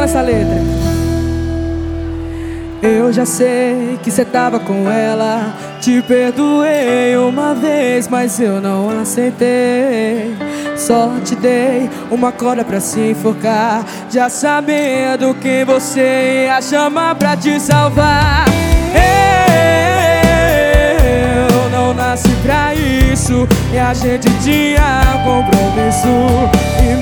essa letra. Eu já sei que cê tava com ela. Te perdoei uma vez, mas eu não aceitei. Só te dei uma corda pra se enforcar, já sabendo que você ia chamar pra te salvar. Eu não nasci pra isso, e a gente tinha compromisso. E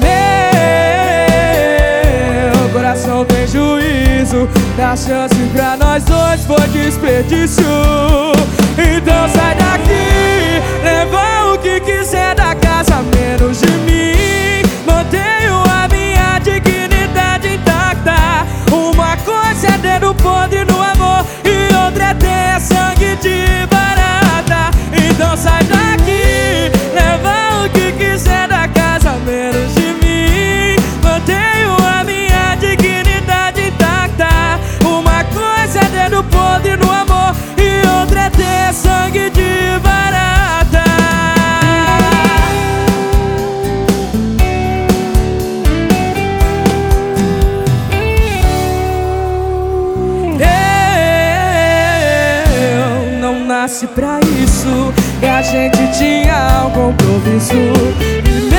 meu coração tem juízo, dá chance pra nós dois foi desperdício. Então sai daqui, leva o que quiser da casa, menos de mim. Mantenho a minha dignidade intacta. Uma coisa é dedo podre no amor e outra é ter sangue de barata. Então sai daqui, leva o que quiser da casa, menos de mim. Mantenho a minha dignidade intacta. Uma coisa é dedo podre no amor e outra é ter sangue de barata. Eu não nasci pra isso, e a gente tinha um compromisso. E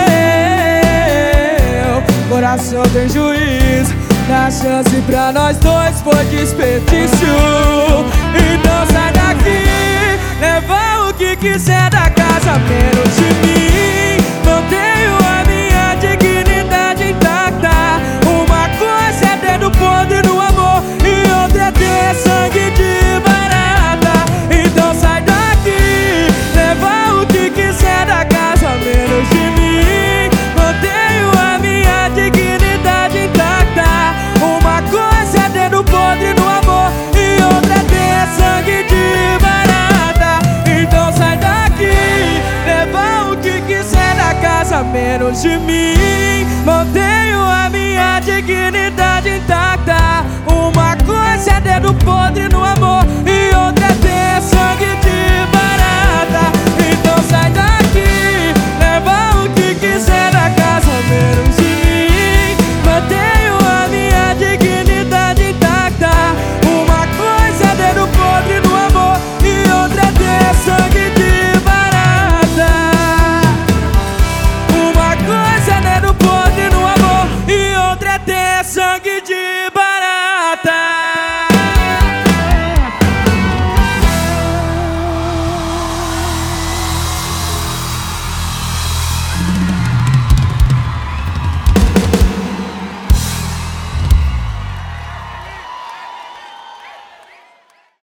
meu coração tem juízo, dá chance pra nós dois foi desperdício. Então sai daqui, leva o que quiser da casa, menos de mim. Mantenho a minha dignidade intacta. Uma coisa é dedo podre no amor e outra é ter sangue de barata. Então sai daqui, leva o que quiser da casa, menos de mim. Mantenho a minha dignidade intacta. Uma coisa é dedo podre no amor e outra é ter sangue de barata. Então sai daqui, leva o que quiser da casa, menos de mim. Mantenho a minha dignidade intacta. Uma coisa é dedo podre no amor e